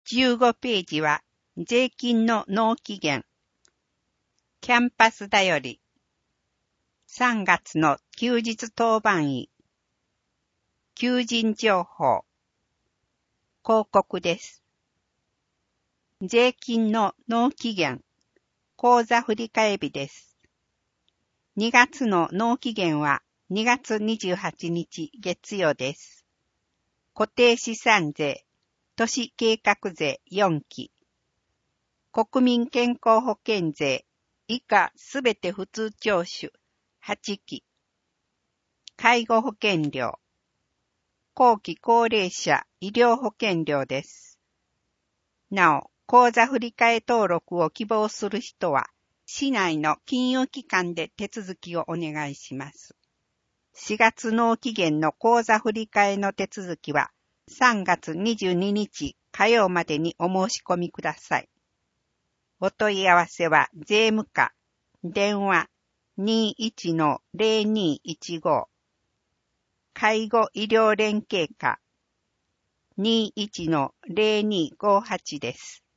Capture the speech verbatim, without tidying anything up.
じゅうごページは税金の納期限。キャンパスだより。さんがつの休日当番医。求人情報。広告です。税金の納期限。口座振替日です。にがつの納期限はにがつにじゅうはちにち月曜です。固定資産税、都市計画税よんき、国民健康保険税以下すべて普通徴収はちき、介護保険料、後期高齢者医療保険料です。なお、口座振替登録を希望する人は、市内の金融機関で手続きをお願いします。しがつ納期限の口座振替の手続きは、さんがつにじゅうににち火曜までにお申し込みください。お問い合わせは税務課、電話 にいちのゼロにいちご、介護医療連携課 にいちのゼロにごはち です。